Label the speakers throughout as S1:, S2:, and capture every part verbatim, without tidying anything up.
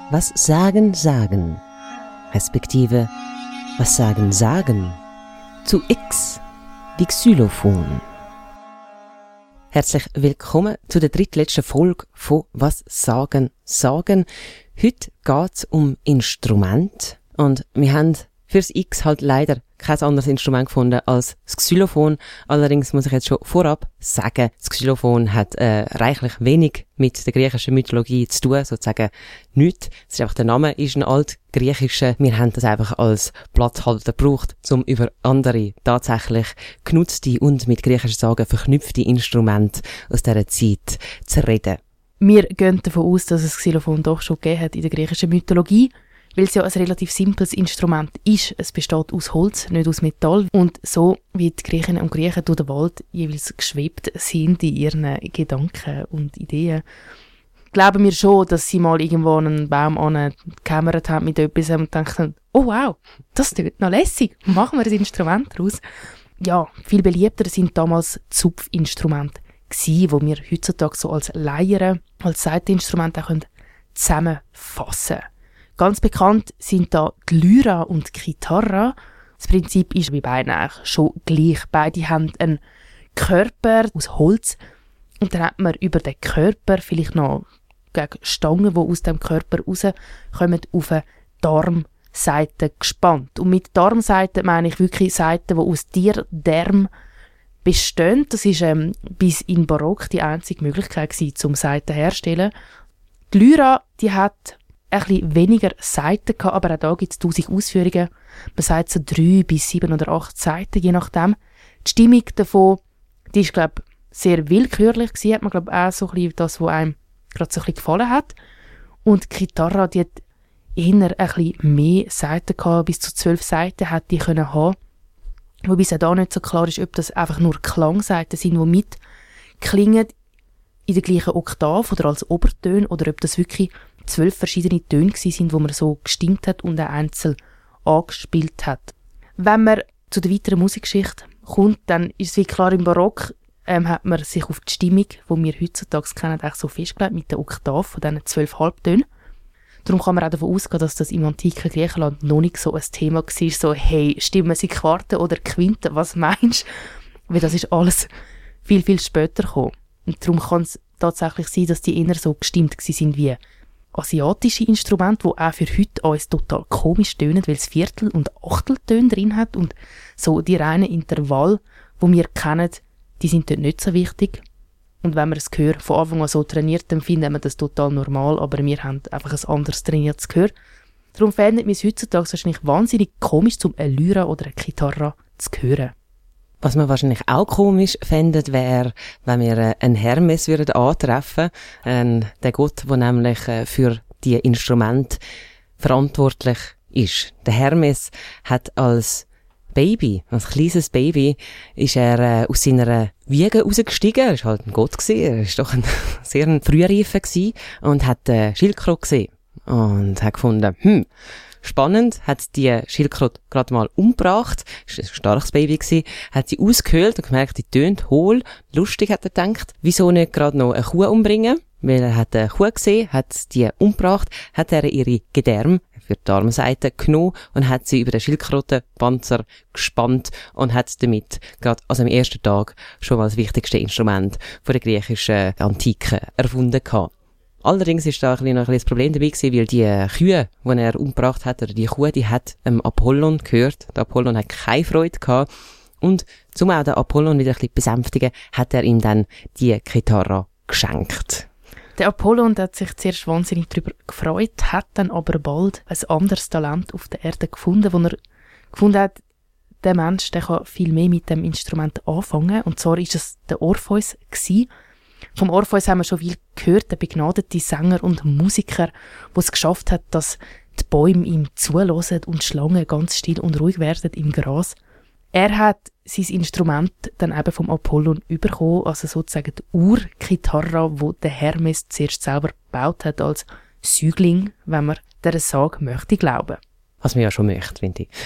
S1: Was sagen Sagen? Respektive, was sagen Sagen? Zu X, wie Xylophon. Herzlich willkommen zu der drittletzten Folge von «Was sagen Sagen?». Heute geht es um Instrument und wir haben fürs X halt leider kein anderes Instrument gefunden als das Xylophon. Allerdings muss ich jetzt schon vorab sagen, das Xylophon hat äh, reichlich wenig mit der griechischen Mythologie zu tun, sozusagen nichts. Es ist einfach, der Name ist ein altgriechischer. Wir haben das einfach als Platzhalter gebraucht, um über andere tatsächlich genutzte und mit griechischen Sagen verknüpfte Instrumente aus dieser Zeit zu reden.
S2: Wir gehen davon aus, dass es Xylophon doch schon gegeben hat in der griechischen Mythologie, weil es ja ein relativ simples Instrument ist. Es besteht aus Holz, nicht aus Metall. Und so wie die Griechinnen und Griechen durch den Wald jeweils geschwebt sind in ihren Gedanken und Ideen, glauben wir schon, dass sie mal irgendwo an einen Baum angekämmert haben mit etwas und denken, oh wow, das klingt noch lässig, machen wir ein Instrument daraus. Ja, viel beliebter sind damals Zupfinstrumente gewesen, die wir heutzutage so als Leier, als Saiteninstrumente auch zusammenfassen können. Ganz bekannt sind da die Lyra und die Chitarra. Das Prinzip ist bei beiden eigentlich schon gleich. Beide haben einen Körper aus Holz und dann hat man über den Körper vielleicht noch gegen Stangen, die aus dem Körper rauskommen, auf eine Darmseite gespannt. Und mit Darmseite meine ich wirklich Seiten, die aus Tierdarm bestehen. Das war ähm, bis in Barock die einzige Möglichkeit gewesen, um Seiten herzustellen. Die Lyra, die hat ein bisschen weniger Seiten gehabt, aber auch da gibt es tausend Ausführungen. Man sagt so drei bis sieben oder acht Seiten, je nachdem. Die Stimmung davon, die ist, glaube ich, sehr willkürlich gewesen. Hat man, glaube ich, auch so ein bisschen das, was einem gerade so ein bisschen gefallen hat. Und die Gitarre, die hat eher ein bisschen mehr Seiten gehabt, bis zu zwölf Seiten hat die können haben. Wobei es auch da nicht so klar ist, ob das einfach nur Klangseiten sind, die mitklingen in der gleichen Oktave oder als Obertöne, oder ob das wirklich zwölf verschiedene Töne sind, die man so gestimmt hat und auch einzeln angespielt hat. Wenn man zu der weiteren Musikgeschichte kommt, dann ist es wie klar, im Barock ähm, hat man sich auf die Stimmung, die wir heutzutage kennen, auch so festgelegt mit der Oktave von diesen zwölf Halbtönen. Darum kann man auch davon ausgehen, dass das im antiken Griechenland noch nicht so ein Thema war, so «Hey, stimmen sie Quarten oder Quinten, was meinst du?» Weil das ist alles viel, viel später gekommen. Und darum kann es tatsächlich sein, dass die eher so gestimmt sind wie asiatische Instrumente, die auch für heute uns total komisch tönen, weil es Viertel- und Achteltöne drin hat und so die reinen Intervalle, die wir kennen, die sind dort nicht so wichtig. Und wenn man das Gehör von Anfang an so trainiert, dann finden wir das total normal, aber wir haben einfach ein anderes trainiertes Gehör. Darum fände ich es heutzutage wahrscheinlich wahnsinnig komisch, um eine Lyra oder eine Gitarre zu hören.
S1: Was man wahrscheinlich auch komisch fände, wäre, wenn wir einen Hermes würden antreffen würden. Äh, der Gott, der nämlich äh, für die Instrumente verantwortlich ist. Der Hermes hat als Baby, als kleines Baby, ist er äh, aus seiner Wiege rausgestiegen. Er war halt ein Gott gewesen. Er war doch ein sehr ein Frühreifer gewesen und hat äh, Schildkröte gesehen. Und hat gefunden, hm, spannend, hat die Schildkröte gerade mal umgebracht, ist ein starkes Baby gewesen, hat sie ausgehöhlt und gemerkt, die tönt hohl, lustig, hat er gedacht, wieso nicht gerade noch eine Kuh umbringen? Weil er hat eine Kuh gesehen, hat die umgebracht, hat er ihre Gedärme für die Darmseite genommen und hat sie über den Schildkrötenpanzer gespannt und hat damit gerade also am ersten Tag schon mal das wichtigste Instrument von der griechischen Antike erfunden gehabt. Allerdings ist da ein bisschen noch ein bisschen das Problem dabei gewesen, weil die Kühe, die er umgebracht hat, oder die Kuh, die hat ähm, Apollon gehört. Der Apollon hat keine Freude gehabt. Und zum auch den Apollon wieder ein bisschen besänftigen, hat er ihm dann die Gitarre geschenkt.
S2: Der Apollon hat sich zuerst wahnsinnig darüber gefreut, hat dann aber bald ein anderes Talent auf der Erde gefunden, wo er gefunden hat, der Mensch, der kann viel mehr mit dem Instrument anfangen. Und zwar ist es der Orpheus gewesen. Vom Orpheus haben wir schon viel gehört, der begnadete Sänger und Musiker, der es geschafft hat, dass die Bäume ihm zuhören und die Schlangen ganz still und ruhig werden im Gras. Er hat sein Instrument dann eben vom Apollon bekommen, also sozusagen die Ur-Gitarre, die der Hermes zuerst selber gebaut hat als Säugling, wenn man dieser Sage möchte glauben.
S1: Was man ja schon möchte, finde ich.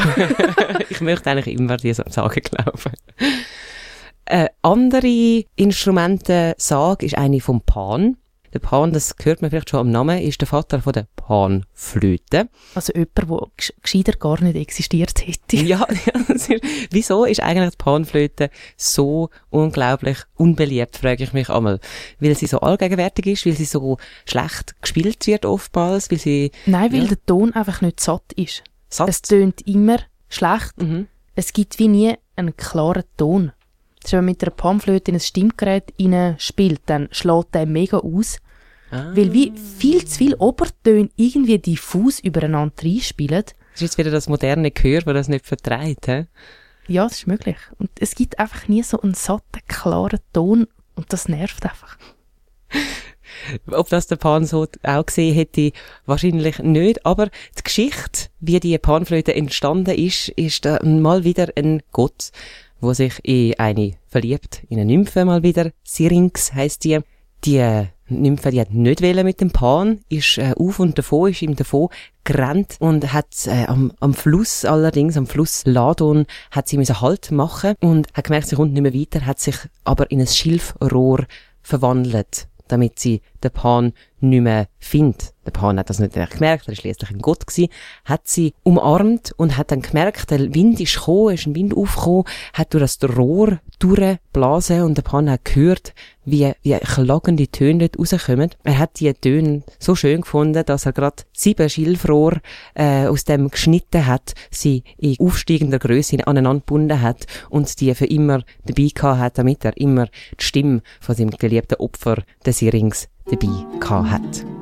S1: Ich möchte eigentlich immer diese Sage glauben. Eine andere Instrumentensage ist eine vom Pan. Der Pan, das hört man vielleicht schon am Namen, ist der Vater von der Panflöte.
S2: Also jemand, der gesch- gescheiter gar nicht existiert hätte.
S1: Ja, ja das ist, wieso ist eigentlich die Panflöte so unglaublich unbeliebt, frage ich mich einmal. Weil sie so allgegenwärtig ist, weil sie so schlecht gespielt wird oftmals, weil sie...
S2: Nein, weil
S1: ja,
S2: der Ton einfach nicht satt ist.
S1: satt.
S2: Es tönt immer schlecht.
S1: Mhm.
S2: Es gibt wie nie einen klaren Ton. Das ist, wenn man mit einer Panflöte in ein Stimmgerät spielt, dann schlägt der mega aus.
S1: Ah.
S2: Weil wie viel zu viele Obertöne irgendwie diffus übereinander reinspielen.
S1: Das ist jetzt wieder das moderne Gehör, das das nicht verträgt, he?
S2: Ja, das ist möglich. Und es gibt einfach nie so einen satten, klaren Ton und das nervt einfach.
S1: Ob das der Pan so auch gesehen hätte, wahrscheinlich nicht. Aber die Geschichte, wie die Panflöte entstanden ist, ist da mal wieder ein Gott, wo sich in eine verliebt, in eine Nymphe mal wieder. Syrinx heisst die. Die Nymphe, die hat nicht wollen mit dem Pan, ist äh, auf und davon, ist ihm davon gerannt und hat äh, am, am Fluss allerdings, am Fluss Ladon, hat sie müssen Halt machen und hat gemerkt, sie kommt nicht mehr weiter, hat sich aber in ein Schilfrohr verwandelt, damit sie den Pan nicht mehr findet. Der Pan hat das nicht gemerkt, er war schliesslich ein Gott gewesen, hat sie umarmt und hat dann gemerkt, der Wind ist gekommen, ist ein Wind aufgekommen, hat durch das Rohr durchgeblasen und der Pan hat gehört, wie, wie klagende Töne dort rauskommen. Er hat die Töne so schön gefunden, dass er gerade sieben Schilfrohr äh, aus dem geschnitten hat, sie in aufsteigender Größe aneinander gebunden hat und die für immer dabei gehabt hat, damit er immer die Stimme von seinem geliebten Opfer, des Syrinx, dabei gehabt hat.